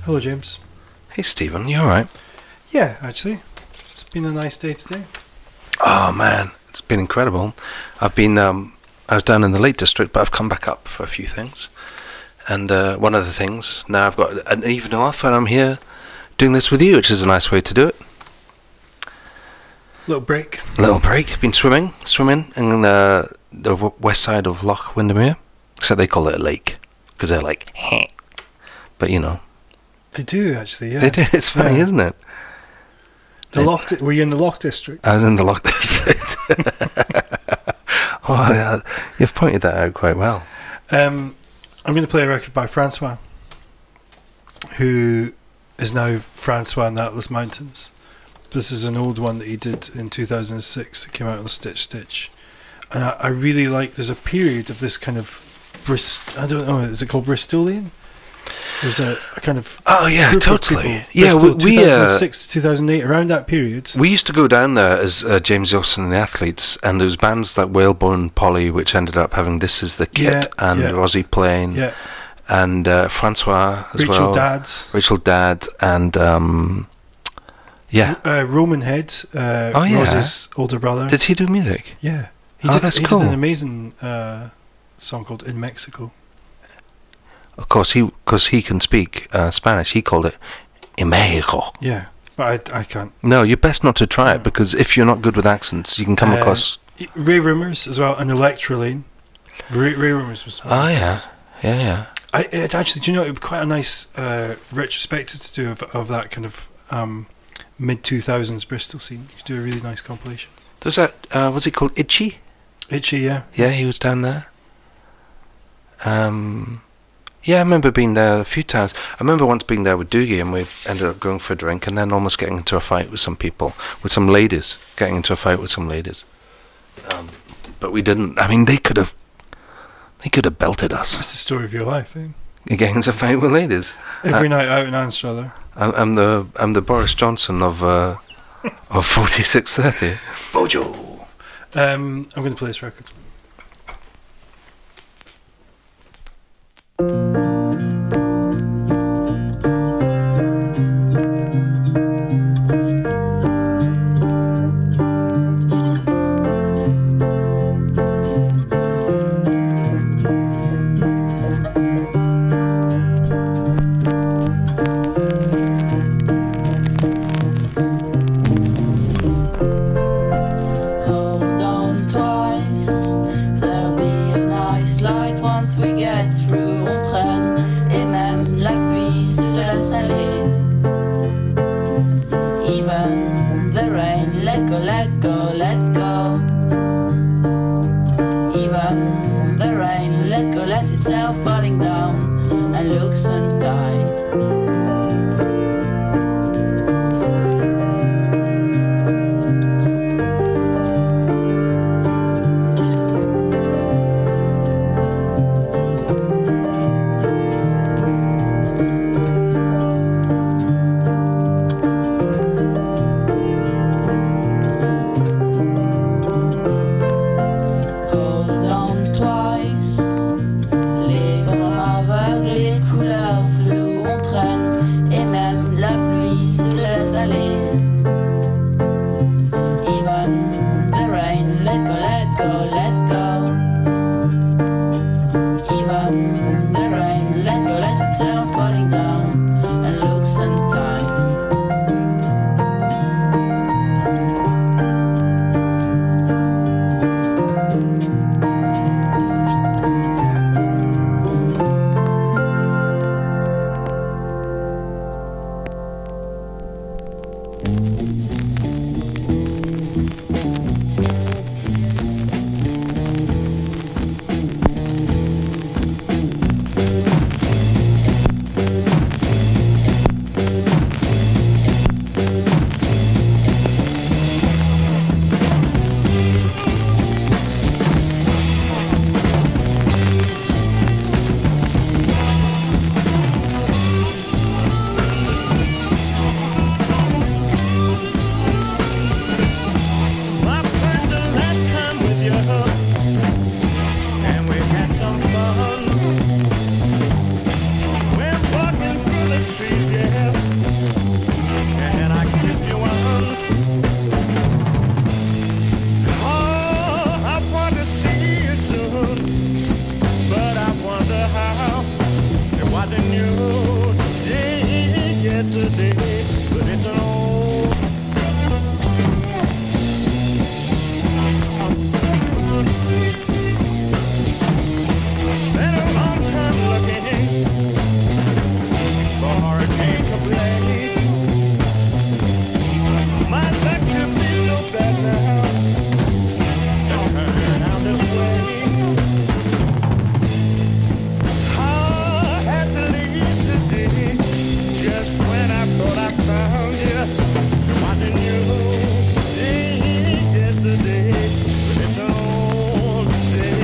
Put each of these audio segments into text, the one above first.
Hello, James. Hey, Stephen, you alright? Yeah, actually. It's been a nice day today. Oh, man, it's been incredible. I was down in the Lake District, but I've come back up for a few things. And one of the things, now I've got an evening off, and I'm here doing this with you, which is a nice way to do it. Little break. Been swimming in the west side of Loch Windermere. Except they call it a lake, because they're like, heh. But you know. They do, actually, yeah. They do, it's funny, Yeah. isn't it? Were you in the Loch District? I was in the Loch District. Oh, yeah, you've pointed that out quite well. I'm going to play a record by Francois, who is now Francois in the Atlas Mountains. This is an old one that he did in 2006. It came out on Stitch Stitch. And I really like, there's a period of this kind of, I don't know, is it called Bristolian? There's a kind of... Oh, yeah, group of totally. people, Yeah, Bristol, we 2006 to 2008, around that period. We used to go down there as James Wilson and the Athletes, and there was bands like Whalebone Polly, which ended up having This Is the Kit, and Rosie Plain, and Francois as Rachel well. Rachel Dadd, and Roman Head, Rosie's older brother. Did he do music? Yeah. He did an amazing song called In Mexico. Of course, because he can speak Spanish, he called it In Mexico. Yeah, but I can't. No, you're best not to try it, because if you're not good with accents, you can come across... Ray Rumors as well, and Electrolane. Ray Rumors was... Oh, yeah. Actually, do you know, it would be quite a nice retrospective to do of that kind of mid-2000s Bristol scene. You could do a really nice compilation. There's that, what's it called, Itchy? Itchy, yeah. Yeah, he was down there. Yeah, I remember being there a few times. I remember once being there with Doogie, and we ended up going for a drink and then almost getting into a fight with some people, with some ladies, but we didn't. I mean, they could have belted us. That's the story of your life, eh? You're getting into a fight with ladies. Every night out in Anstruther. I'm the Boris Johnson of 4630. Bojo. I'm going to play this record. Les formes aveugles, les couleurs floues, on traîne day yesterday, but it's an old. Spent a long time looking for hurricane to blame. My luck should be so bad now. Turn out this way. I had to leave today, just when I thought I found you. Watching you day yesterday, but it's an old day.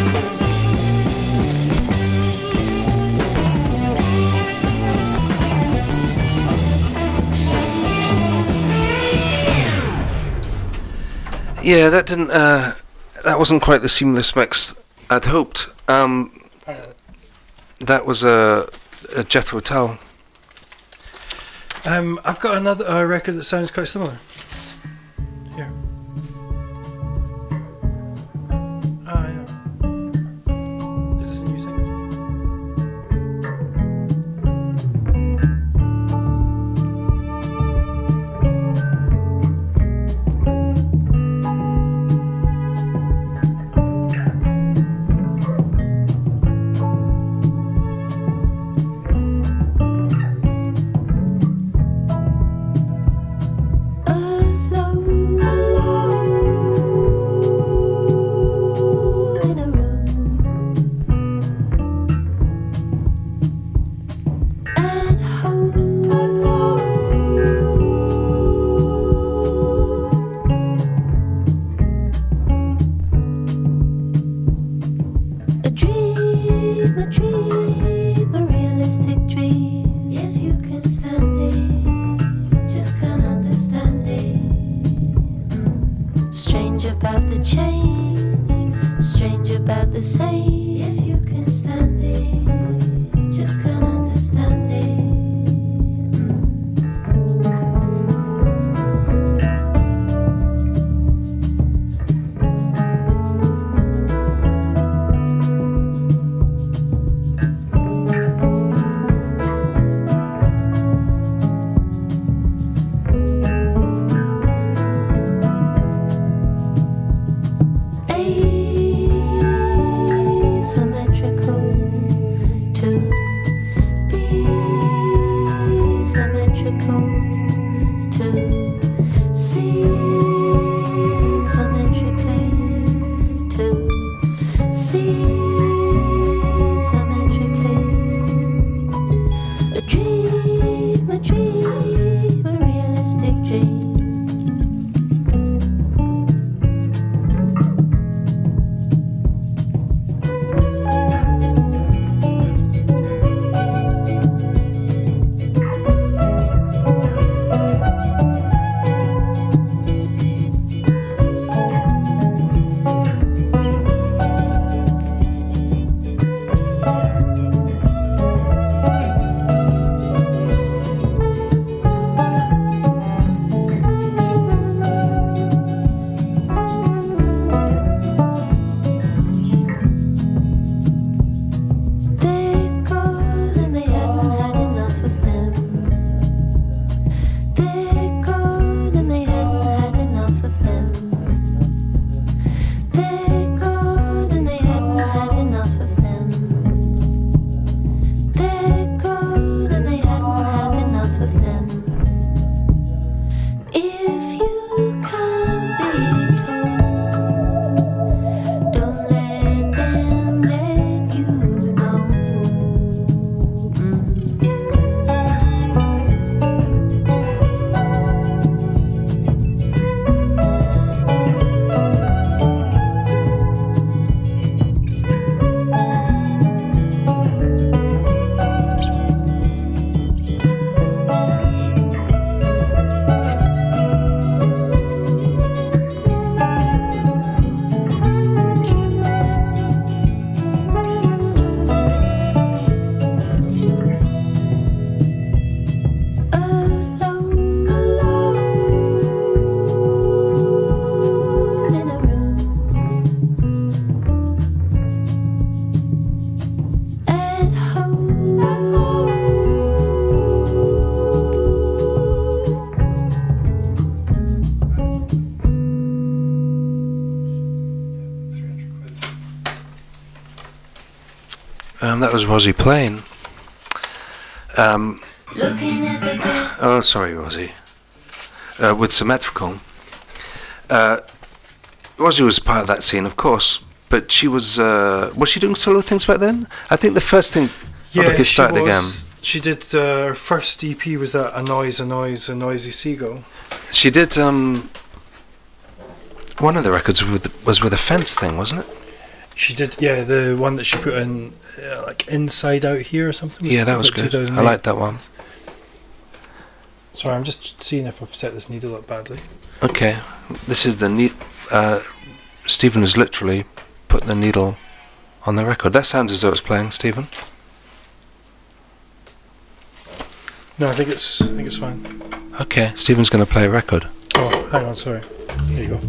Yeah, that didn't. That wasn't quite the seamless mix I'd hoped. That was a Jethro Tull. I've got another record that sounds quite similar. Here. Ah, yeah. Is this a new single? was Rosie playing. Looking at the Oh, sorry, Rosie. With Symmetrical. Rosie was part of that scene, of course, but she was she doing solo things back then? I think the first thing... Yeah, started again. She did, her first EP was that A Noise, A Noise, A Noisy Seagull. She did, one of the records was with a fence thing, wasn't it? She did, yeah, the one that she put in, like Inside Out Here or something. Yeah, that was about good. 2008. I liked that one. Sorry, I'm just seeing if I've set this needle up badly. Okay, this is the Stephen has literally put the needle on the record. That sounds as though it's playing, Stephen. No, I think it's fine. Okay, Stephen's going to play a record. Oh, hang on, sorry. Here you go.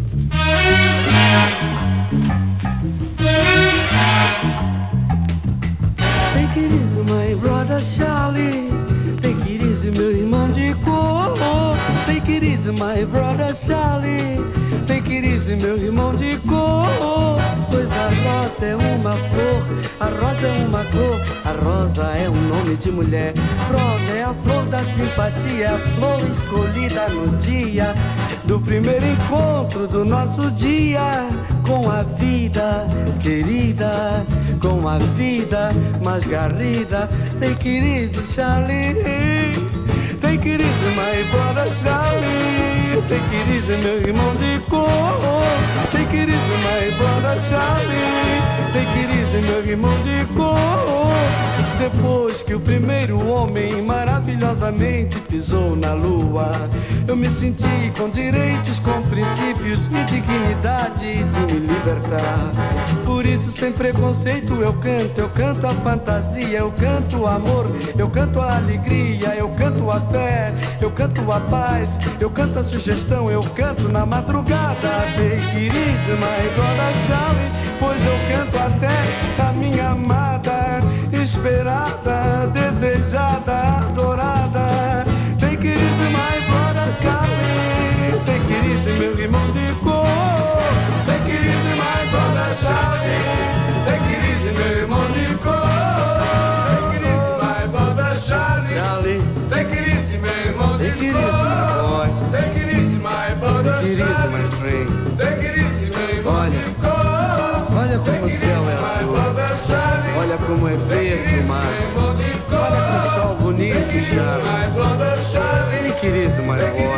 Take it easy, my brother Charlie. Take it easy, meu irmão de cor. Take it easy, my brother Charlie. Take it easy, meu irmão de cor. Pois a rosa é uma flor, a rosa é uma cor, a rosa é um nome de mulher. Rosa é a flor da simpatia, a flor escolhida no dia do primeiro encontro do nosso dia com a vida querida, com a vida mais garrida. Take it easy, Charlie. Take it easy, my brother Charlie. Take it easy, meu irmão de cor. Take it easy, my brother Charlie. Take it easy, meu irmão de cor. Depois que o primeiro homem maravilhosamente pisou na lua, eu me senti com direitos, com princípios e dignidade de me libertar. Por isso, sem preconceito, eu canto a fantasia, eu canto o amor, eu canto a alegria, eu canto a fé, eu canto a paz, eu canto a sugestão, eu canto na madrugada. Take it easy, my brother Charlie, pois eu canto até a minha amada, esperada, desejada, adorada. Take it easy, my brother Charlie. Take it easy, meu irmão de cor. Take it easy, my brother Charlie. Take it easy, meu irmão de cor. Take it easy, my brother Charlie. Charlie. Take it easy, meu irmão de cor. Take it easy, my boy. Take it easy, my brother Charlie. Take it easy, my friend. Take it easy, meu irmão de cor. Olha como o céu é azul. Olha como é verde o mar. Olha que sol bonito, Charlie. Take it easy, my boy.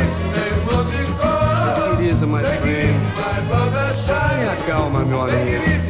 Take it easy, my friend. Tenha calma, meu amigo.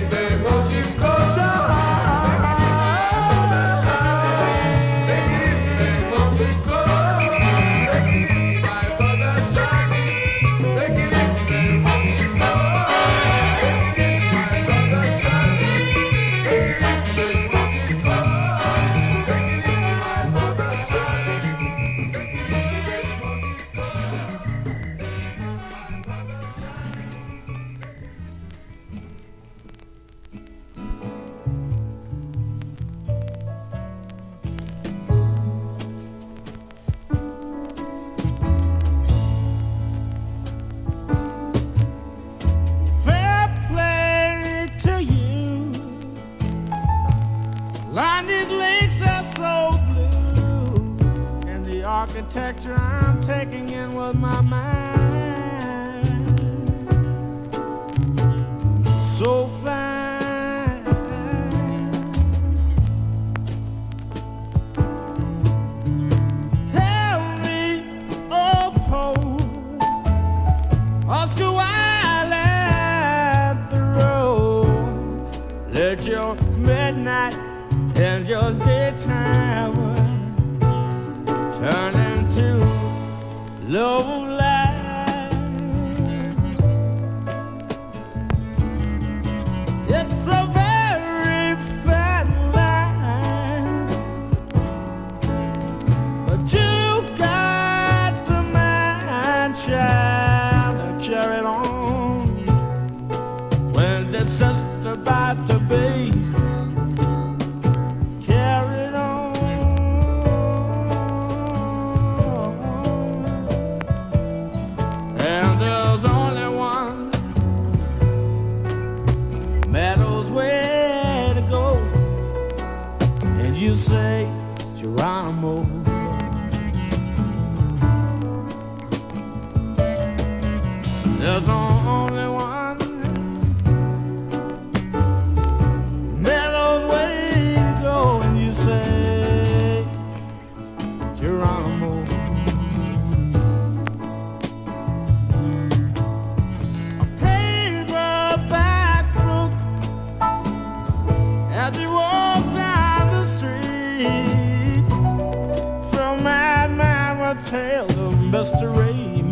Architecture I'm taking in with my mind, so fine. Tell me, oh Poe, Oscar Wilde at the road. Let your midnight and your daytime turn into low light. It's a very fine line, but you got the man child to carry it on when it's just about to be carried on. there's only one mellow way to go, and you say, Geronimo. A paperback book as you walk down the street, some madman will tell of mystery,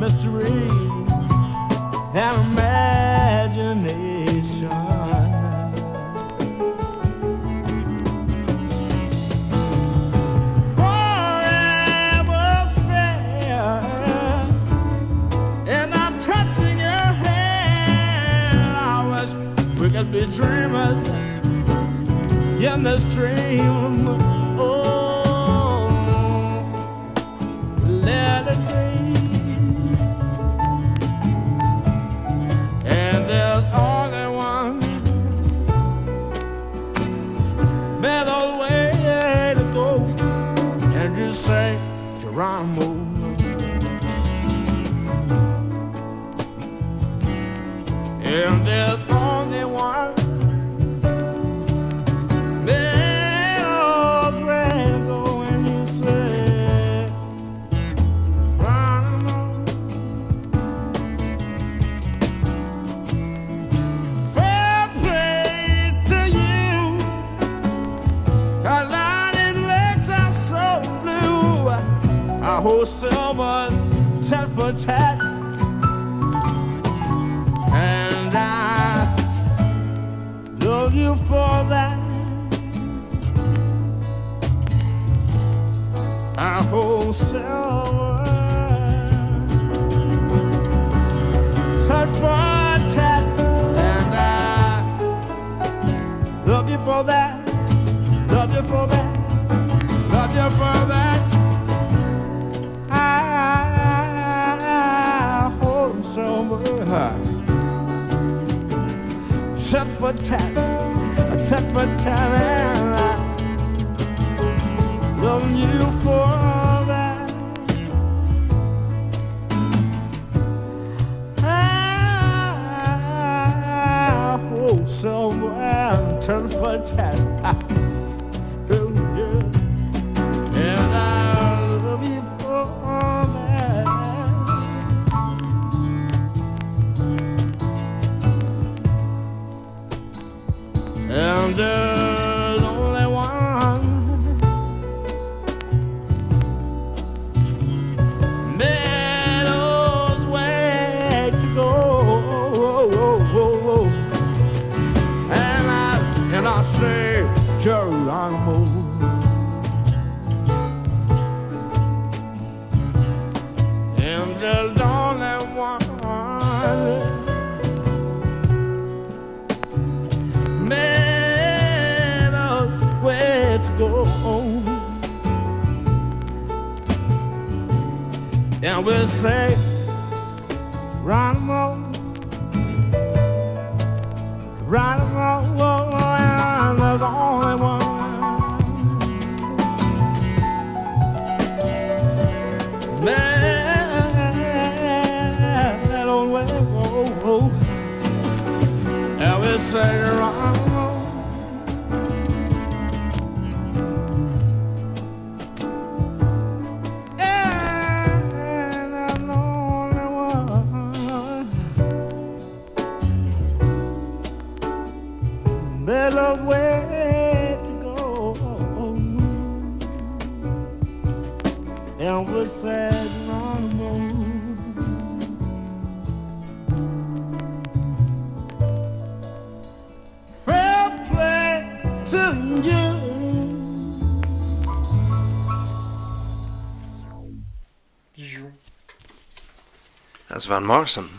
and imagination. Forever fair, and I'm touching your hand. I wish we could be dreamers in this dream. Oh, let it be. And there's only one better way to go, and you say, Geronimo. And there's only one better way to go, and you say, Geronimo. Fair play to you, 'cause lightning legs are so blue. I hold silver tat for tat, and I love you for that. I hold silver tat for tat, and I love you for that. Love you for that. Love you for that. I hold silver tat for tat, and I love you for that. I hold silver tat for tat. Oh, yeah. And I love you for that. And there's only one middle way to go, and I say, Geronimo. And there's only one way to go, and we'll say, Geronimo, Geronimo, and there's only one mellow way to go, and we'll say, Geronimo. Better way to go, and we're sad on the moon. Fair play to you. That's Van Morrison.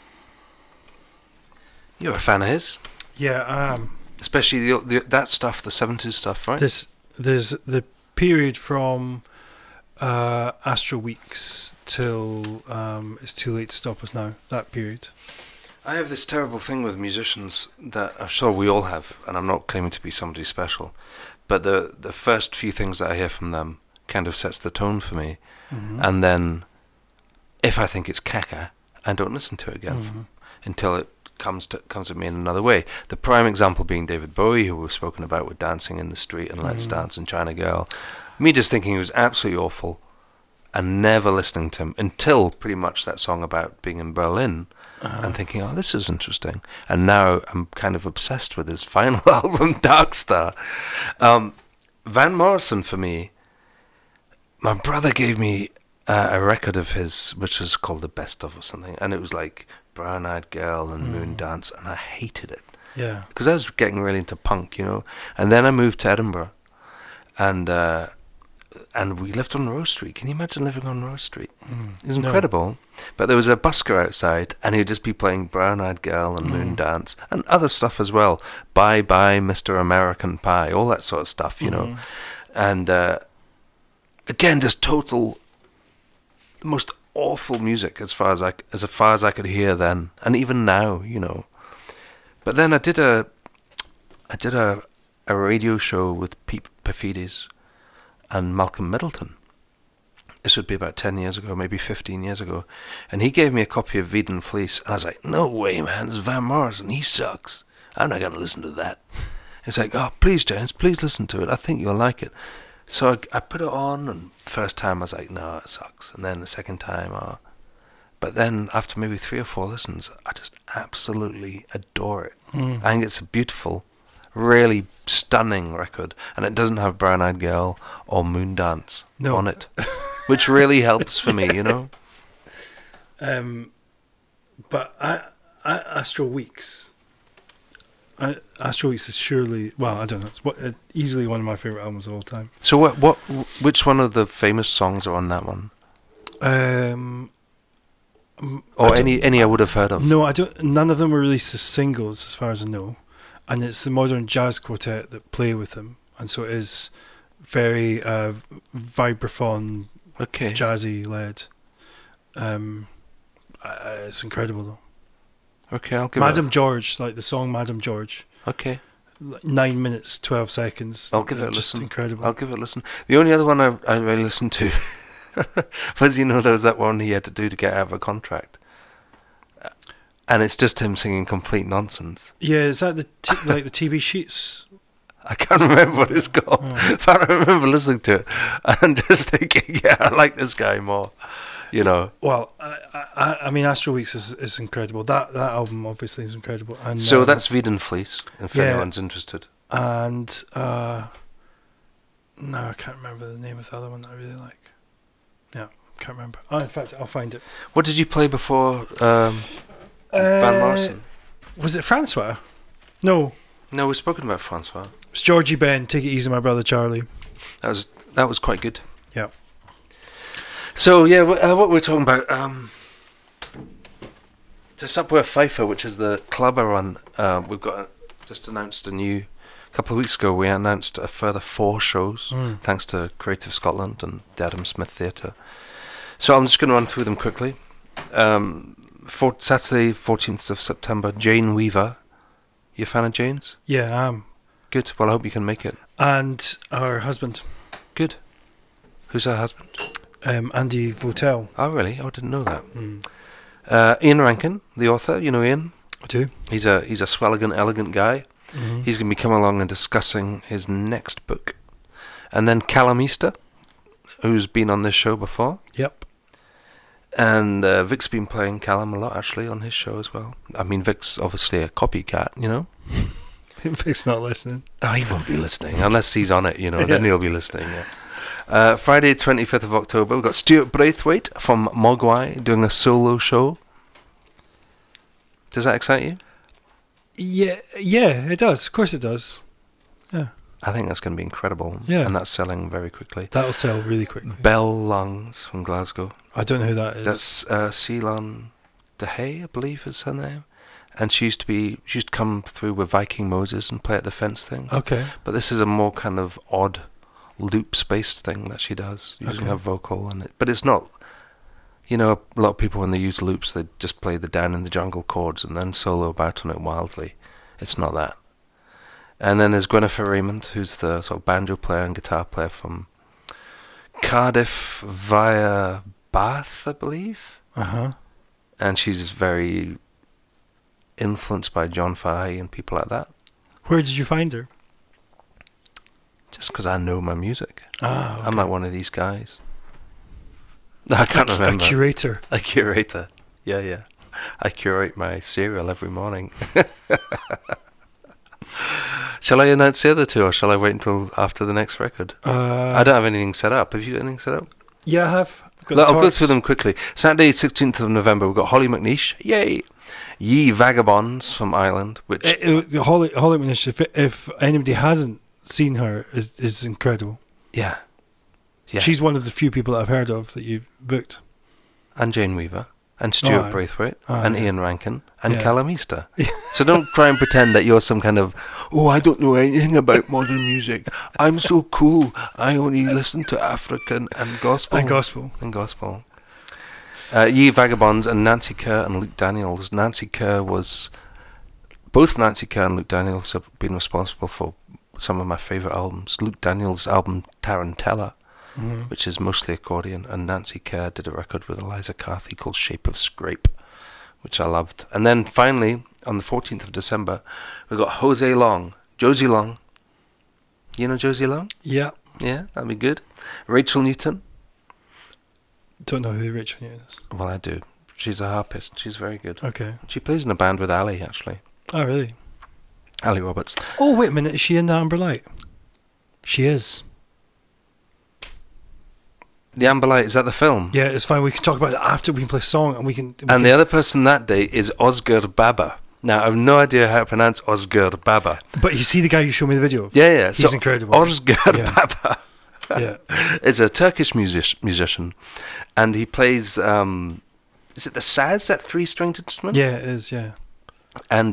You're a fan of his, Yeah, I am. especially that stuff, the 70s stuff, right? There's the period from Astral Weeks till It's Too Late to Stop Us Now. That period. I have this terrible thing with musicians that I'm sure we all have, and I'm not claiming to be somebody special, but the first few things that I hear from them kind of sets the tone for me, and then if I think it's caca, and don't listen to it again until it comes to me in another way. The prime example being David Bowie, who we've spoken about with Dancing in the Street and Let's Dance and China Girl. Me just thinking he was absolutely awful and never listening to him until pretty much that song about being in Berlin and thinking, oh, this is interesting. And now I'm kind of obsessed with his final album, Dark Star. Van Morrison, for me, my brother gave me a record of his, which was called The Best Of or something, and it was like Brown Eyed Girl and Moon Dance, and I hated it. Yeah. Because I was getting really into punk, And then I moved to Edinburgh, and we lived on Rose Street. Can you imagine living on Rose Street? It was incredible. But there was a busker outside, and he'd just be playing Brown Eyed Girl and Moon Dance, and other stuff as well. Bye Bye, Mr. American Pie, all that sort of stuff, And again, just total, the most awful music as far as I could hear then, and even now, But then I did a radio show with Pete Paphides and Malcolm Middleton. This would be about 10 years ago, maybe 15 years ago, and he gave me a copy of Veed and Fleece, and I was like, no way, man, this is Van Morrison, he sucks. I'm not going to listen to that. He's like, oh, please, James, please listen to it. I think you'll like it. So I put it on, and the first time I was like, no, it sucks. And then the second time, but then after maybe 3 or 4 listens, I just absolutely adore it. I think it's a beautiful, really stunning record, and it doesn't have Brown Eyed Girl or Moon Dance on it, which really helps for me, But Astro Weeks. Astro Weeks is surely, well, I don't know, it's easily one of my favourite albums of all time. So which one of the famous songs are on that one? Or any I would have heard of? No, I don't. None of them were released as singles, as far as I know. And it's the Modern Jazz Quartet that play with them, and so it is very vibraphone, jazzy led. It's incredible though. Okay, I'll give Madam George, like the song Madam George. Okay. 9 minutes, 12 seconds. I'll give it a just listen. Incredible. I'll give it a listen. The only other one I really listened to was, there was that one he had to do to get out of a contract. And it's just him singing complete nonsense. Yeah, is that like the TV Sheets? I can't remember what it's called. But I remember listening to it and just thinking, yeah, I like this guy more. Well, I mean, Astro Weeks is incredible. That album obviously is incredible. And so that's Veed and Fleece, if anyone's interested. And no, I can't remember the name of the other one that I really like. Yeah, can't remember. Oh, in fact, I'll find it. What did you play before Van Morrison? Was it Francois? No, we've spoken about Francois. It's Georgie Ben. Take It Easy, My Brother Charlie. That was quite good. Yeah. So yeah, what we're talking about, the Subway Pfeiffer, which is the club I run, we've got just announced a couple of weeks ago, we announced a further 4 shows, thanks to Creative Scotland and the Adam Smith Theatre. So I'm just going to run through them quickly. Saturday, 14th of September, Jane Weaver. You a fan of Jane's? Yeah, I am. Good, well I hope you can make it. And our husband. Good. Who's her husband? Andy Votel. Oh, really? Oh, I didn't know that. Ian Rankin, the author. You know Ian? I do. He's a swelligant, elegant guy. He's going to be coming along and discussing his next book. And then Callum Easter, who's been on this show before. Yep. And Vic's been playing Callum a lot, actually, on his show as well. I mean, Vic's obviously a copycat, Vic's not listening. Oh, he won't be listening, unless he's on it, then he'll be listening, yeah. Friday, 25th of October, we've got Stuart Braithwaite from Mogwai doing a solo show. Does that excite you? Yeah, it does. Of course it does. Yeah. I think that's going to be incredible. Yeah. And that's selling very quickly. That'll sell really quickly. Bell Lungs from Glasgow. I don't know who that is. That's Ceylon DeHay, I believe is her name. And she used to come through with Viking Moses and play at the fence things. Okay. But this is a more kind of odd loops-based thing that she does, using her vocal and it. But it's not, a lot of people when they use loops, they just play the Down in the Jungle chords and then solo about on it wildly. It's not that. And then there's Gwennifer Raymond, who's the sort of banjo player and guitar player from Cardiff via Bath, I believe. and she's very influenced by John Fahey and people like that. Where did you find her? Just because I know my music. Ah, okay. I'm like one of these guys. No, I can't remember. A curator. A curator. Yeah, yeah. I curate my cereal every morning. Shall I announce the other two, or shall I wait until after the next record? I don't have anything set up. Have you got anything set up? Yeah, I have. I'll go through them quickly. Saturday, 16th of November, we've got Holly McNeish. Yay! Ye Vagabonds from Ireland, which... Holly McNeish, if anybody hasn't seen her, is incredible. Yeah. Yeah. She's one of the few people that I've heard of that you've booked. And Jane Weaver. And Stuart Braithwaite. And yeah. Ian Rankin. And Yeah. Callum Easter. So don't try and pretend that you're some kind of, oh, I don't know anything about modern music. I'm so cool. I only listen to African and gospel. And gospel. And gospel. Ye Vagabonds and Nancy Kerr and Luke Daniels. Both Nancy Kerr and Luke Daniels have been responsible for some of my favourite albums. Luke Daniels' album Tarantella, which is mostly accordion, and Nancy Kerr did a record with Eliza Carthy called Shape of Scrape, which I loved. And then finally, on the 14th of December, we got Josie Long. You know Josie Long? Yeah. Yeah, that'd be good. Rachel Newton. Don't know who Rachel Newton is. Well, I do. She's a harpist. She's very good. Okay. She plays in a band with Ali, actually. Oh, really? Ali Roberts. Oh, wait a minute. Is she in the Amber Light? She is. The Amber Light, is that the film? Yeah, it's fine. We can talk about it after we can play a song, and we can. And the other person that day is Osgur Baba. Now, I have no idea how to pronounce Osgur Baba. But you see the guy you showed me the video of? Yeah, yeah. He's incredible. Osgur Yeah. Baba. Yeah. Is a Turkish musician, and he plays, is it the saz, that three-stringed instrument? Yeah, it is, yeah. And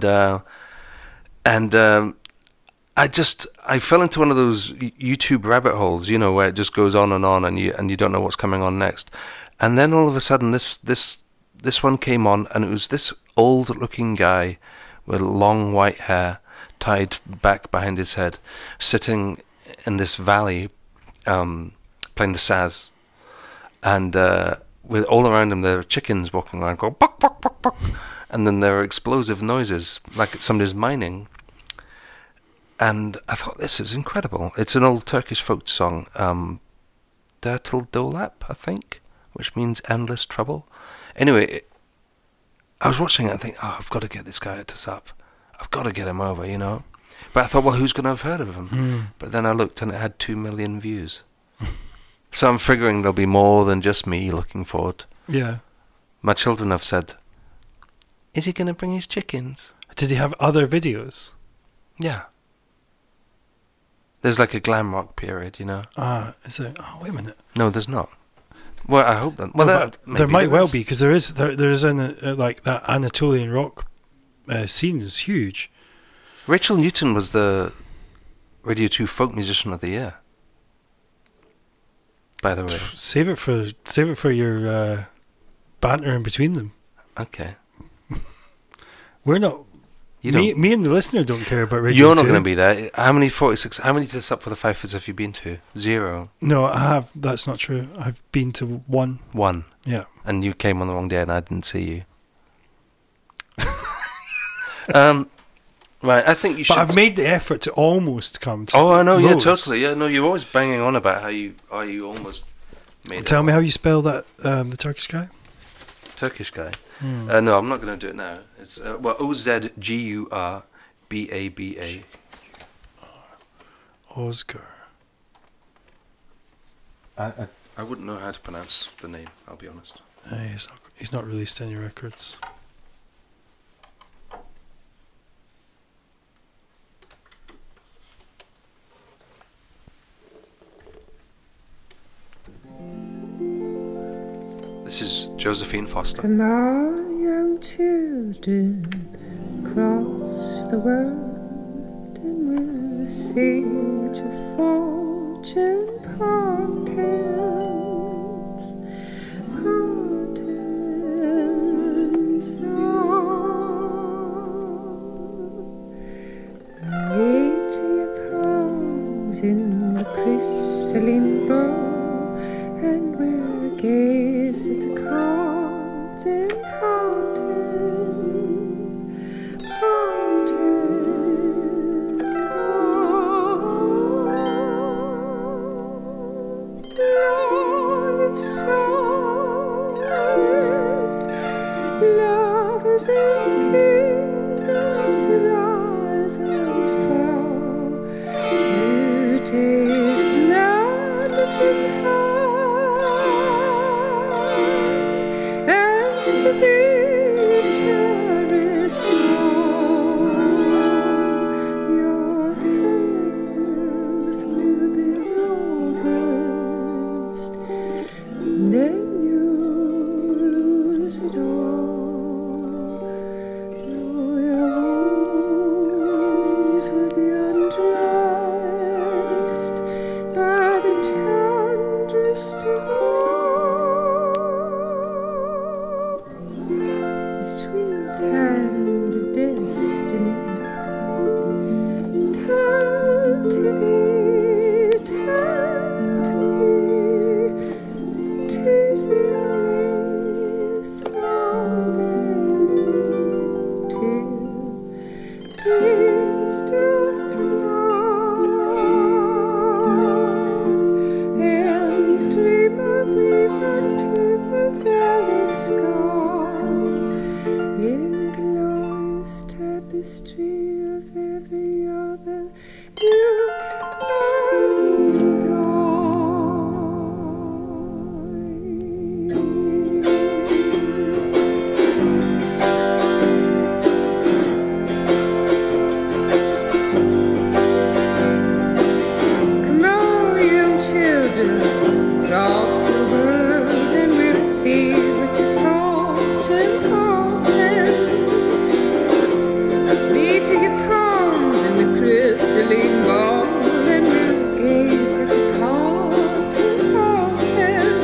I fell into one of those YouTube rabbit holes, you know, where it just goes on, and you don't know what's coming on next. And then all of a sudden, this one came on, and it was this old-looking guy with long white hair tied back behind his head, sitting in this valley, playing the saz, and with all around him there are chickens walking around, going buck buck buck buck, and then there are explosive noises like somebody's mining. And I thought, this is incredible. It's an old Turkish folk song, Dertul Dolap, I think, which means endless trouble. Anyway, I was watching it and thinking, oh, I've got to get this guy to Sup. I've got to get him over, you know. But I thought, well, who's going to have heard of him? But then I looked and it had 2 million views. So I'm figuring there'll be more than just me looking forward. Yeah. My children have said, is he going to bring his chickens? Did he have other videos? Yeah. There's like a glam rock period, you know. Is there? Oh, wait a minute. No, there's not. Well, I hope that. Well, No, but there might well is. be, because there is an like that Anatolian rock scene is huge. Rachel Newton was the Radio 2 Folk Musician of the Year. By the way. Save it for your banter in between them. Okay. We're not. You don't. Me and the listener don't care about Radio 2. You're not going to be there. How many to Sup with the Fifers have you been to? 0. No, I have. That's not true. I've been to 1. 1. Yeah. And you came on the wrong day and I didn't see you. Right, I think you should. But I've made the effort to almost come to. Oh, I know. Yeah, Loads. totally. Yeah, no, you're always banging on about how you almost made. Tell me how you spell that. The Turkish guy. Turkish guy. No, I'm not going to do it now. It's Ozgurba. Osgur. I wouldn't know how to pronounce the name. I'll be honest. He's not released any records. This is Josephine Foster. Come on, young children, cross the world, and we'll see what your fortune portends. Read your poems in the crystalline bowl, and we'll gaze at the cards and cards. Love is in kingdoms rise and fall. Beauty is not high, and the picture is small. Your health will be robust, then you lose it all. Though your wounds will be undressed by the tender storm. The sweet hand of destiny turn to thee, turn to me, teasingly song till dreams doth dawn, and dream of me unto the valley sky, in glorious tapestry of every other you and Come on, young children, cross the world and we'll see what your fortune portends. Meet to your palms in the crystalline ball, and we'll gaze at the cards and portend.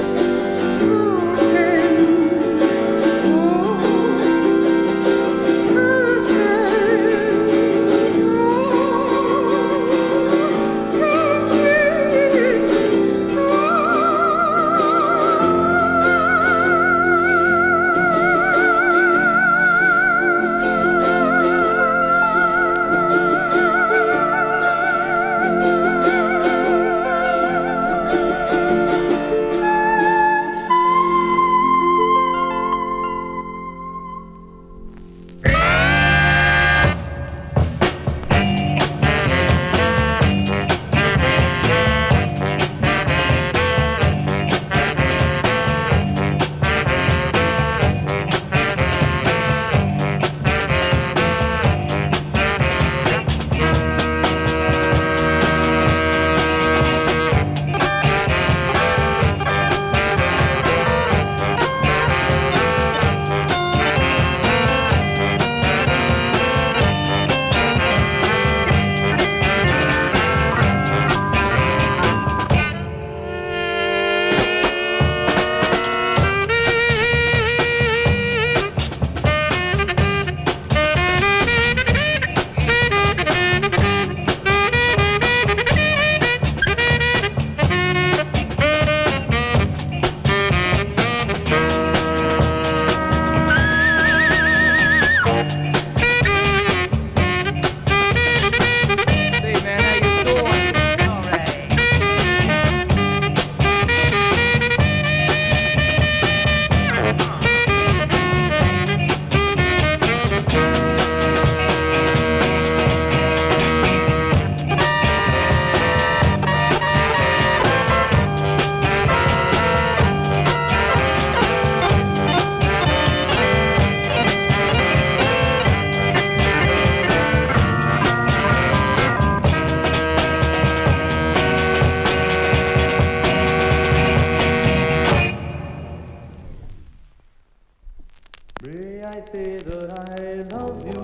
May I say that I love you,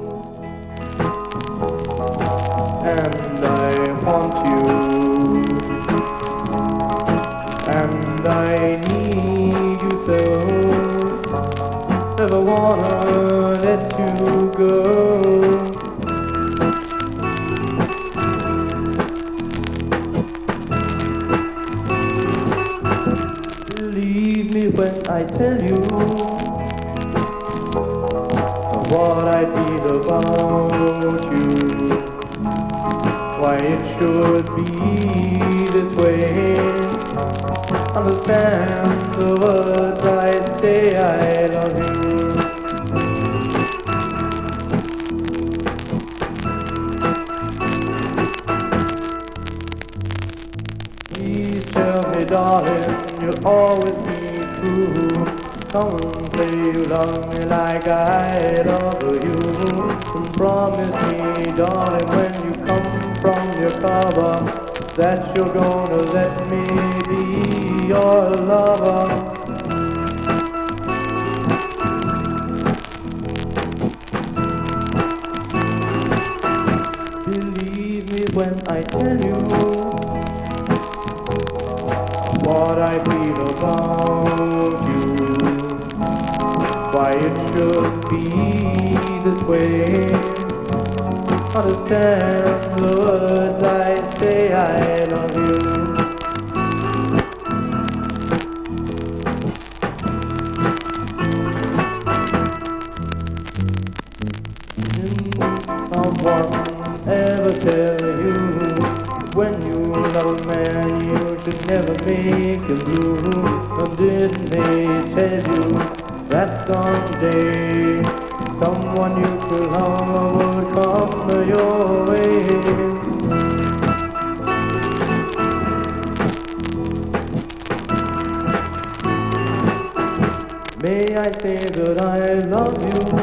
and I want you, and I need you so, never wanna let you go. Believe me when I tell you what I feel about you, why it should be this way. Understand the words I say, I love you. darling, you'll always be true. Come and say you love me like I love you. And promise me, darling, when you come from your cover, that you're gonna let me be your lover. Believe me when I tell you what I feel about you. Why it should be this way. Understand the words I say, I love you. Didn't someone ever tell you when you love a man you should never make him blue? And didn't they tell you that someday someone you could love would come your way? May I say that I love you,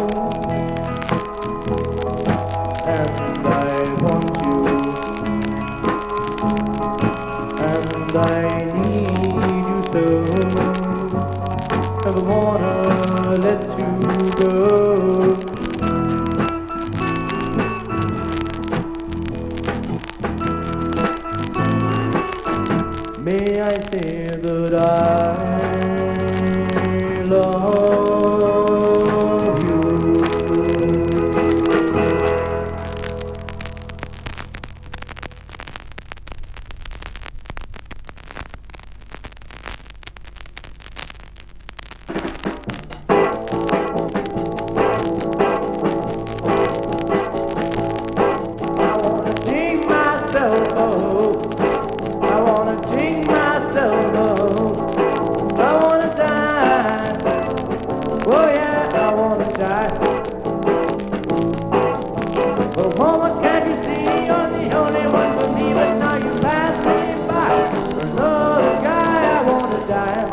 and I want you, and I need you so. Never wanna let you go. May I say that I love you. I wanna dig myself, oh. I wanna dig myself, oh. I wanna die. Oh yeah, I wanna die. Oh mama, can't you see you're the only one for me? But now you pass me by. For another guy, I wanna die.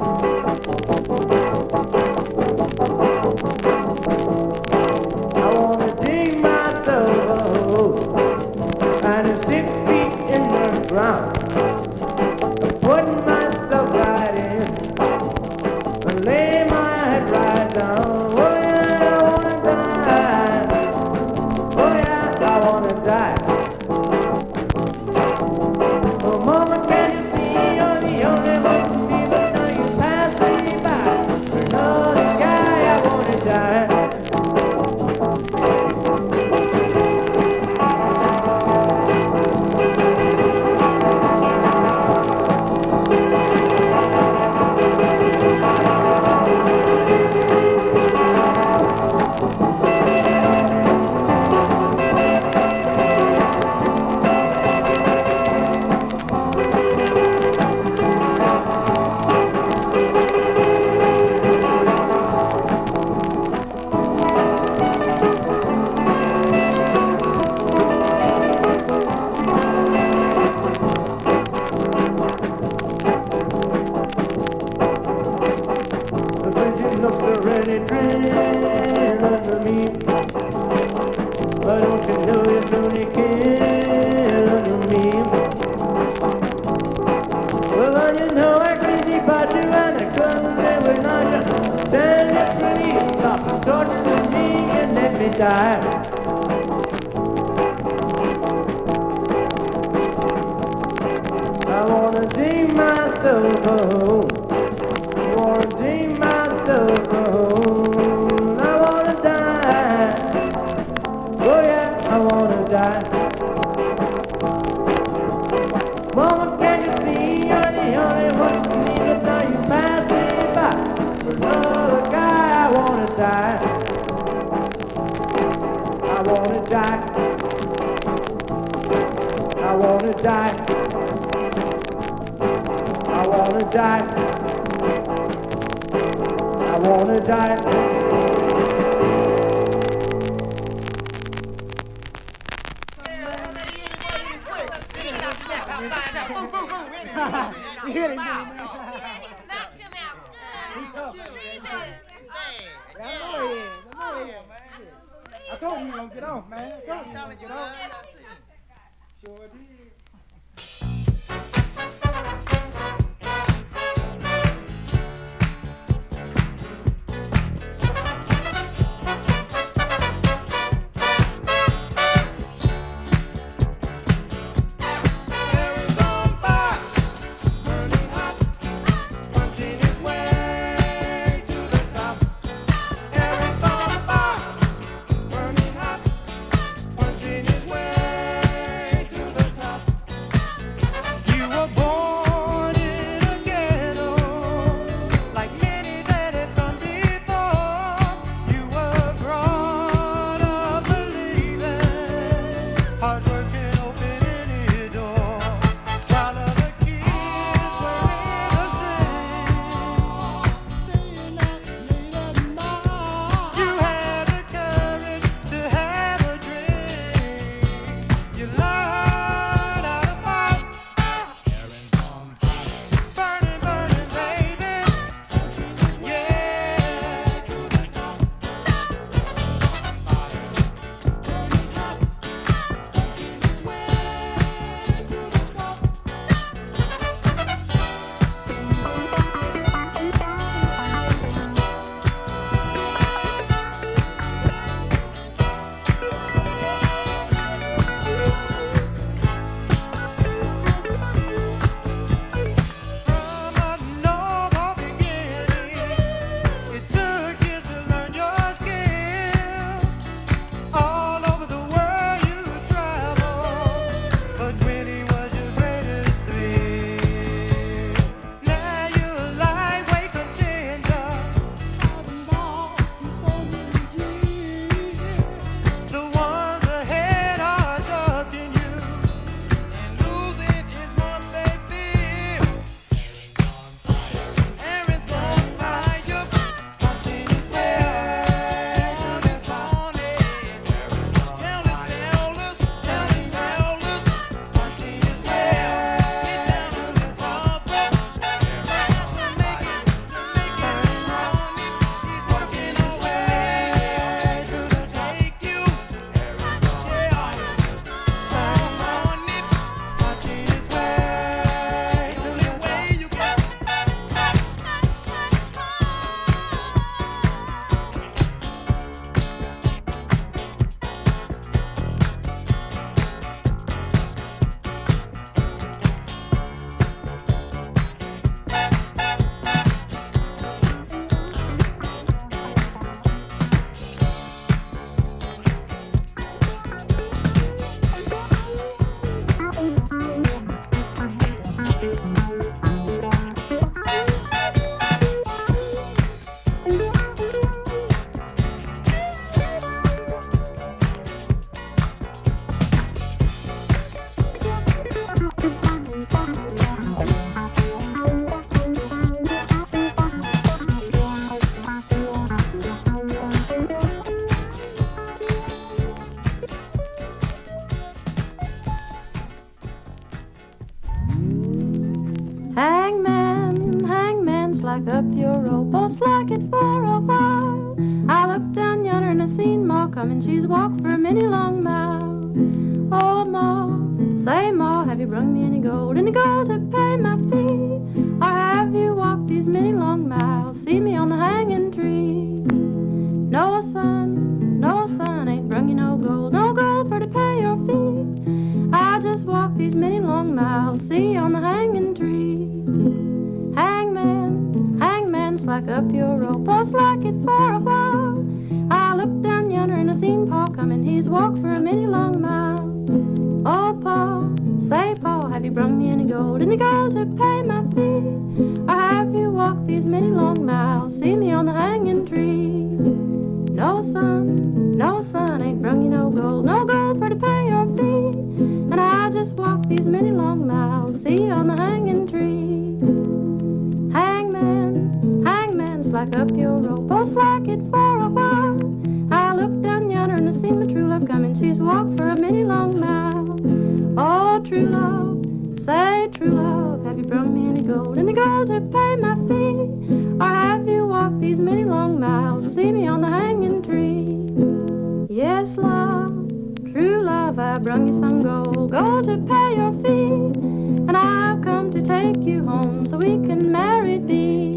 I wanna dig myself, oh. And it's 6 feet in the ground. Putting myself right in and lay my head right down. Oh yeah, I wanna die. Oh yeah, I wanna die. Oh mama, can you see you're the only one for me? But now you pass me by. For another guy, I wanna die. The frigid looks already drained under me. Why don't you know it's only kid under me? Well, you know I crazy about you and I couldn't live without you. Stand up for me, stop torturing me and let me die. I wanna dig myself home. I wanna dig myself home. I wanna die. Oh yeah, I wanna die. Mama, can you see you're the only one for me? But now you pass me by. For another guy, I wanna die. I wanna die. I wanna die. I wanna die. I wanna die. You hit him. I told you you gonna get off, man. I told you get off. Sure did. Hangman, hangman, slack up your rope, oh slack it for a while. I look down yonder and I seen Ma coming, she's walked for many long mile. Oh Ma, say Ma, have you brung me any gold to pay my fee? Or have you walked these many long miles, see me on the hanging tree? No son, ain't brung you no gold for to pay your fee. I just walked these many long miles, see you on the hanging tree. Hangman, hangman, slack up your rope, oh slack it for a while. I looked down yonder and I seen Pa coming, he's walked for a many long mile. Oh Pa, say Pa, have you brung me any gold to pay my fee? Or have you walked these many long miles, see me on the hanging tree? No son, ain't brung you no gold for to pay your fee. And I just walked these many long miles, see you on the hanging tree. Hangman, hangman, slack up your rope, oh slack it for a while. I looked down yonder and I seen my true love coming, she's walked for a many long mile. Oh true love, say true love, have you brung me any gold to pay my fee? Or have you walked sung you some gold, gold to pay your fee. And I've come to take you home so we can married be.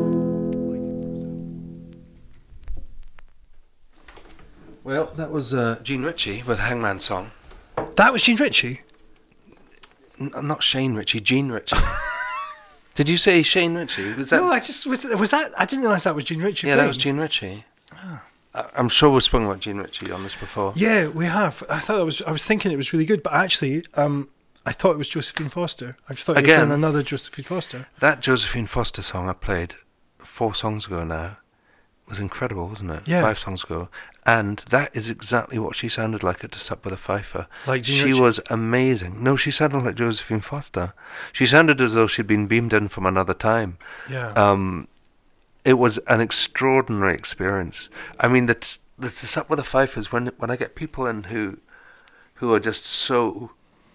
Well, that was Gene Ritchie with Hangman Song. That was Gene Ritchie? Not Shane Ritchie, Gene Ritchie. Did you say Shane Ritchie? Was that? No, I just was that. I didn't realise that was Gene Ritchie. Yeah, that playing. was Gene Ritchie. I'm sure we've spoken about Gene Ritchie on this before. Yeah, we have. I was thinking it was really good, but actually, I thought it was Josephine Foster. I just thought you were Again, playing another Josephine Foster. That Josephine Foster song I played 4 songs ago now was incredible, wasn't it? Yeah. 5 songs ago. And that is exactly what she sounded like at To Sup With a Fifer. Like Gene She Ritchie? was amazing. No, she sounded like Josephine Foster. She sounded as though she'd been beamed in from another time. Yeah. It was an extraordinary experience. I mean, the To Sup With a Fifers, when I get people in who are just so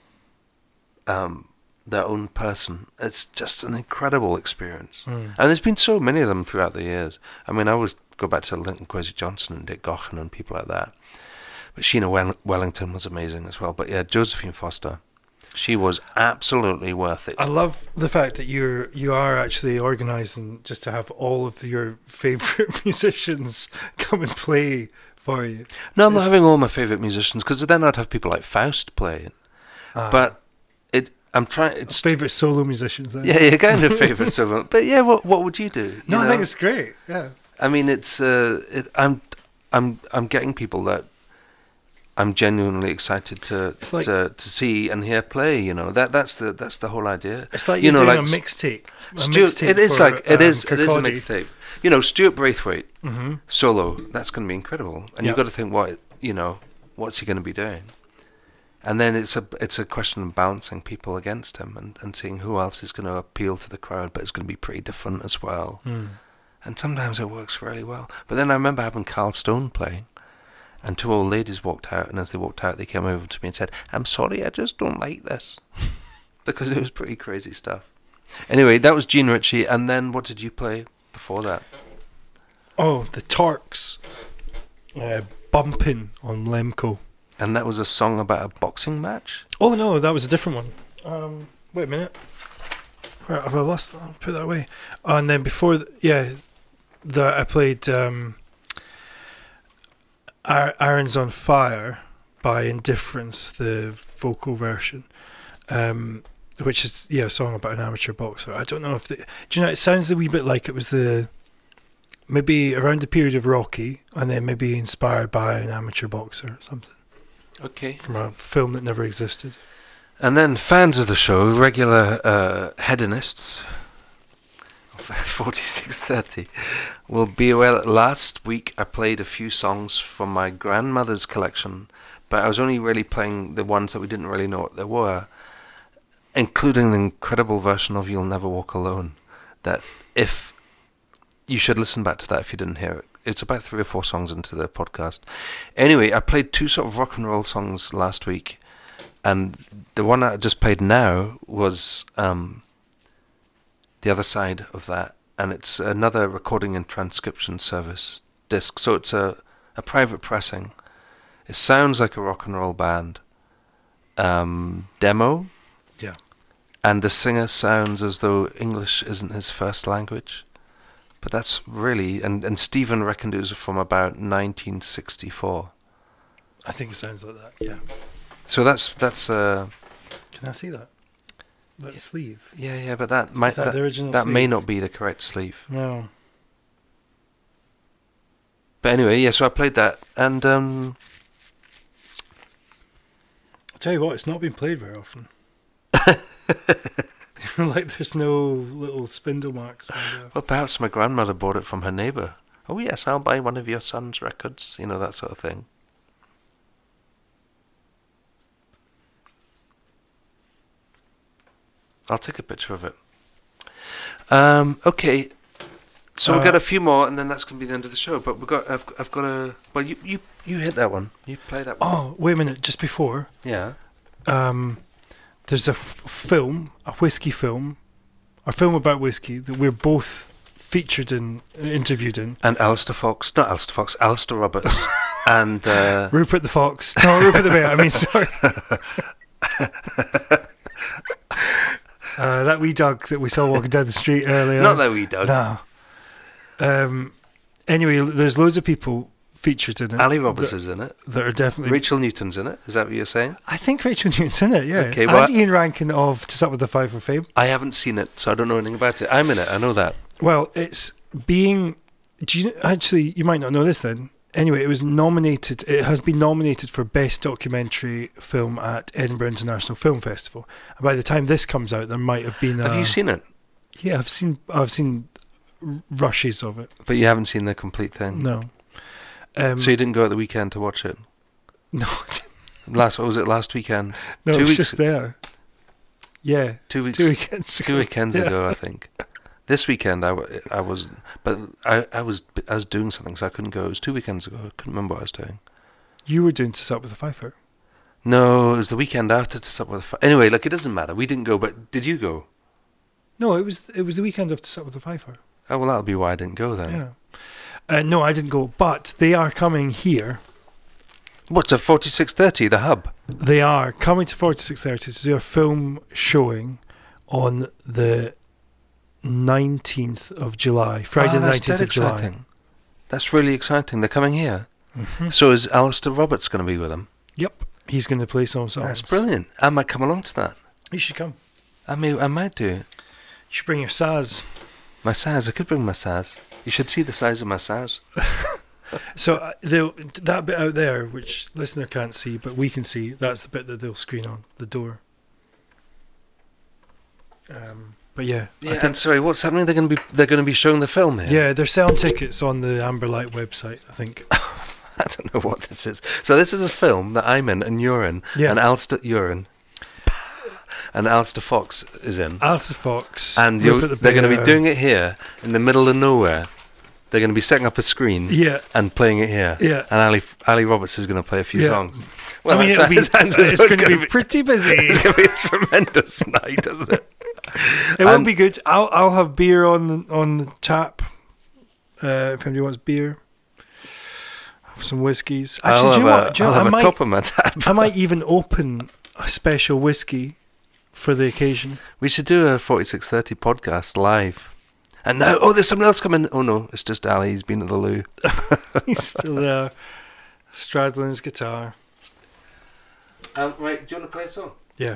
their own person, it's just an incredible experience. And there's been so many of them throughout the years. I mean, I always go back to Linton Kwesi Johnson and Dick Gaughan and people like that. But Sheena Wellington was amazing as well. But yeah, Josephine Foster, she was absolutely worth it. I love the fact that you are actually organising just to have all of your favourite musicians come and play for you. No, I'm not having all my favourite musicians, because then I'd have people like Faust playing. But I'm trying. It's favourite solo musicians. Then. Yeah, kind of favourite solo. But yeah, what would you do? No, you I know? think it's great. Yeah. I mean, it's I'm getting people that I'm genuinely excited to see and hear play. You know, that's the whole idea. It's like you're doing a mixtape. It is a Kirkcaldy. mixtape. You know, Stuart Braithwaite solo. That's going to be incredible. And you've got to think, what's he going to be doing? And then it's a question of balancing people against him and seeing who else is going to appeal to the crowd, but it's going to be pretty different as well. And sometimes it works really well. But then I remember having Carl Stone playing, and 2 old ladies walked out, and as they walked out, they came over to me and said, "I'm sorry, I just don't like this," because it was pretty crazy stuff. Anyway, that was Gene Ritchie, and then what did you play before that? Oh, the Turks, Bumpin' on Lemco. And that was a song about a boxing match? Oh no, that was a different one. Wait a minute. Where have I lost? I'll put that away. Oh, and then before, I played "Irons on Fire" by Indifference, the vocal version, which is a song about an amateur boxer. I don't know if do you know? It sounds a wee bit like it was maybe around the period of Rocky, and then maybe inspired by an amateur boxer or something. Okay. From a film that never existed. And then fans of the show, regular hedonists, 4630, will be aware that last week I played a few songs from my grandmother's collection, but I was only really playing the ones that we didn't really know what they were, including the incredible version of You'll Never Walk Alone, that if you should listen back to that if you didn't hear it. It's about 3 or 4 songs into the podcast. Anyway, I played 2 sort of rock and roll songs last week, and the one I just played now was the other side of that, and it's another recording and transcription service disc. So it's a private pressing. It sounds like a rock and roll band demo. Yeah. And the singer sounds as though English isn't his first language. But that's really, and Stephen reckoned it was from about 1964. I think it sounds like that, yeah. So that's Can I see that? That sleeve? Yeah, but that might the original that may sleeve? not be the correct sleeve. No. But anyway, yeah, so I played that, and I'll tell you what, it's not been played very often. Like there's no little spindle marks. Well, perhaps my grandmother bought it from her neighbour. Oh yes, I'll buy one of your son's records. You know, that sort of thing. I'll take a picture of it. Okay, so we'll get a few more, and then that's going to be the end of the show. But I've got a. Well, you hit that one. You play that one. Oh, wait a minute! Just before. Yeah. There's a film, a whiskey film, a film about whiskey that we're both featured in, interviewed in. And Alistair Roberts And Rupert the Fox. No, Rupert the Bear. I mean, sorry. That wee dog that we saw walking down the street earlier. not that wee dog. No. Anyway, there's loads of people featured in it. Ali Roberts is in it. That are definitely... Rachel Newton's in it. Is that what you're saying? I think Rachel Newton's in it, yeah. Okay, and well, Ian Rankin of To Sup With the Five for Fame. I haven't seen it, so I don't know anything about it. I'm in it. I know that. Well, it's being... Actually, you might not know this then. Anyway, it was nominated. It has been nominated for Best Documentary Film at Edinburgh International Film Festival. And by the time this comes out, there might have been. Have you seen it? Yeah, I've seen rushes of it. But you haven't seen the complete thing. No. So you didn't go at the weekend to watch it? No. What was it? Last weekend? No, 2 it was weeks. just there. Yeah. 2 weeks. 2 weekends ago. 2 weekends ago, I think. This weekend I was, but I was doing something, so I couldn't go. It was 2 weekends ago. I couldn't remember what I was doing. You were doing To Sup With the Fifer. No, it was the weekend after To Sup With the Fifer. Anyway, look, it doesn't matter. We didn't go, but did you go? No, it was the weekend of To Sup With the Fifer. Oh well, that'll be why I didn't go then. Yeah. No, I didn't go, but they are coming here. What's a 4630, the hub? They are coming to 4630 to do a film showing on the 19th of July, Friday the 19th of July. Exciting. That's really exciting. They're coming here. Mm-hmm. So is Alistair Roberts going to be with them? Yep, he's going to play some songs. That's brilliant. I might come along to that. You should come. I might do. You should bring your Saz. My Saz. I could bring my Saz. You should see the size of my Saz. So that bit out there, which listener can't see, but we can see, that's the bit that they'll screen on, the door. But yeah. And sorry, what's happening? They're going to be showing the film here. Yeah, they're selling tickets on the Amberlight website, I think. I don't know what this is. So this is a film that I'm in and you're in. Yeah. And Alistair Fox is in. Alistair Fox. And they're going to be doing it here in the middle of nowhere. They're going to be setting up a screen and playing it here. Yeah. And Ali Roberts is going to play a few songs. Well, I mean, it's going to be pretty busy. It's going to be a tremendous night, isn't it? It won't be good. I'll have beer on tap. If anybody wants beer, have some whiskies. Actually, do you know what? I'll have a top of my tap. I might even open a special whiskey for the occasion. We should do a 4630 podcast live. And now, there's someone else coming. Oh no, it's just Ali. He's been at the loo. He's still there, straddling his guitar. Right, do you want to play a song? Yeah.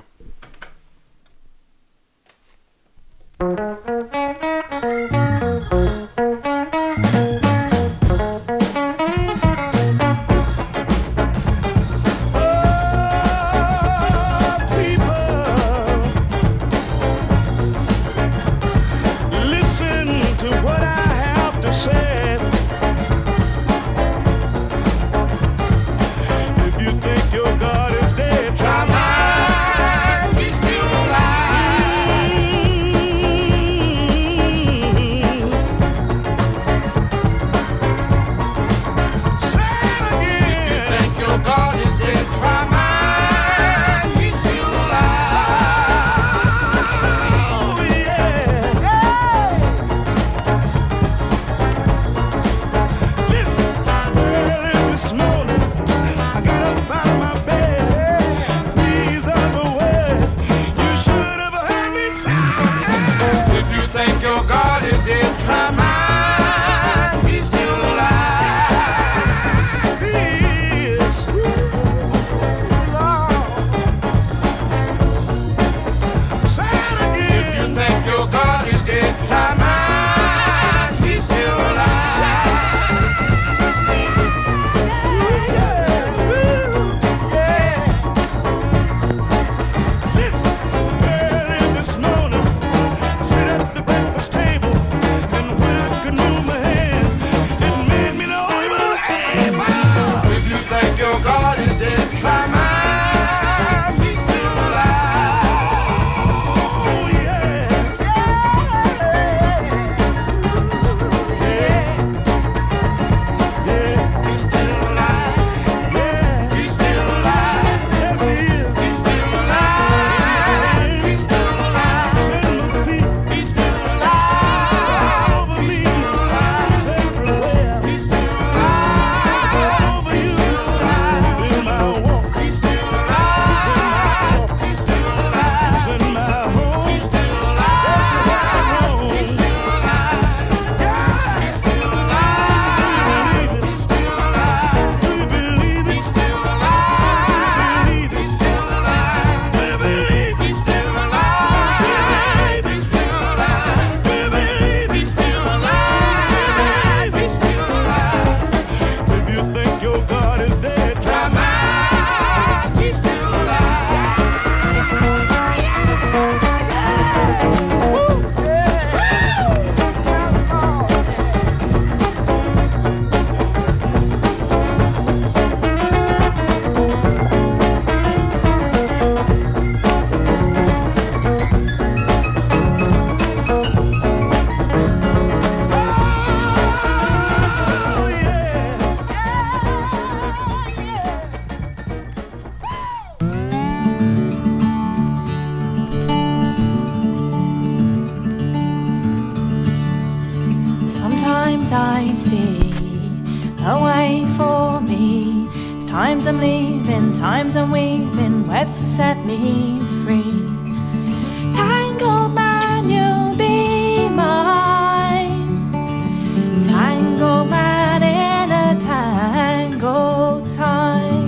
Sometimes I see a way for me. It's times I'm leaving, times I'm weaving webs to set me free. Tangled man, you'll be mine. Tangled man in a tangled time.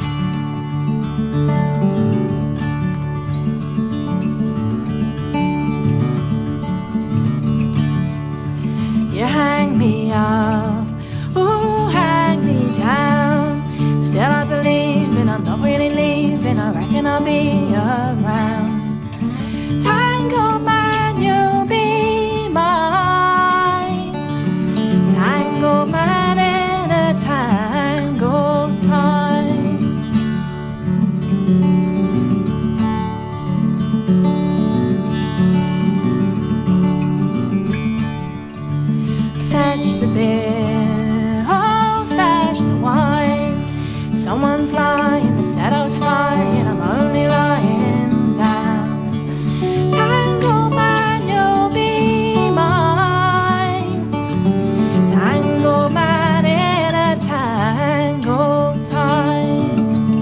You hang me up, ooh, hang me down. Still I believe and I'm not really leaving. I reckon I'll be around. Tangled man, you'll be mine. Tangled man in a tangled time. Fetch the beer, oh, fetch the wine. Someone's lying, they said I was fine, I'm only lying down. Tangled man, you'll be mine. Tangled man in a tangled time.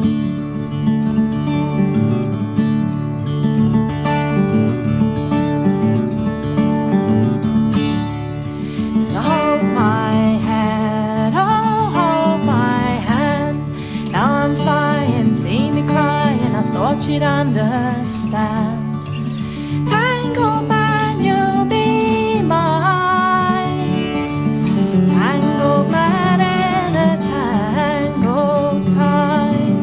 So hold my head, oh, hold my hand. Now I'm flying, see me crying, I thought you'd understand. Tangled man, you'll be mine. Tangled man in a tangled time.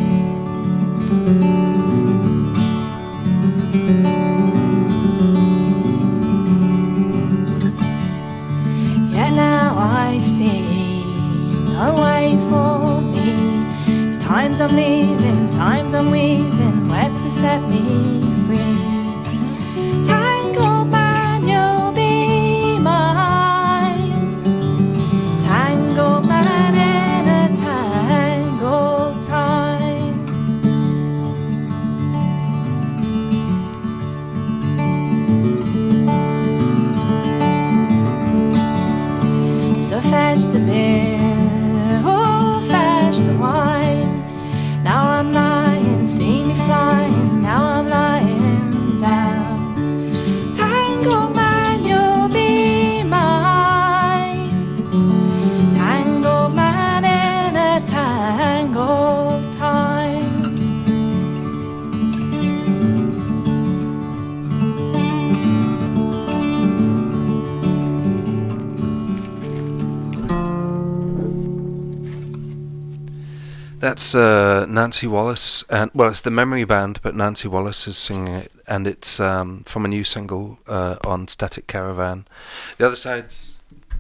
Yeah, now I see no way for me. It's times I'm leaving, times I'm weaving webs to set me free. Tangled man, you'll be mine. Tangled man in a tangled time. So fetch the beer, oh, fetch the wine. Now I'm lying, see me flying, now I'm lying down. Tangled man, you'll be mine. Tangled man in a tangled time. That's Nancy Wallace, and well, it's the Memory Band, but Nancy Wallace is singing it, and it's from a new single on Static Caravan. The other side's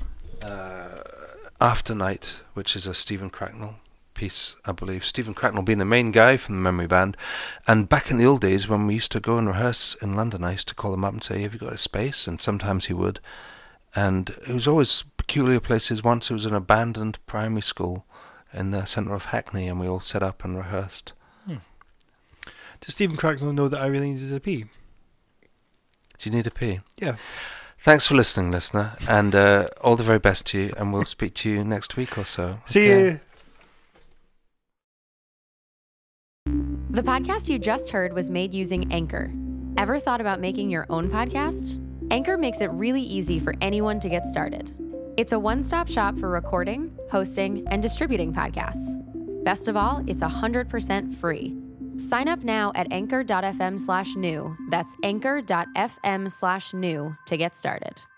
After Night, which is a Stephen Cracknell piece, I believe. Stephen Cracknell being the main guy from the Memory Band, and back in the old days when we used to go and rehearse in London, I used to call him up and say, "Have you got a space?" And sometimes he would, and it was always peculiar places. Once it was an abandoned primary school in the centre of Hackney, and we all set up and rehearsed. Does Stephen Cracknell know that I really needed a pee? Do you need a pee? Yeah. Thanks for listening, listener, and all the very best to you, and we'll speak to you next week or so. See you. The podcast you just heard was made using Anchor. Ever thought about making your own podcast? Anchor makes it really easy for anyone to get started. It's a one-stop shop for recording, hosting, and distributing podcasts. Best of all, it's 100% free. Sign up now at anchor.fm/new. That's anchor.fm/new to get started.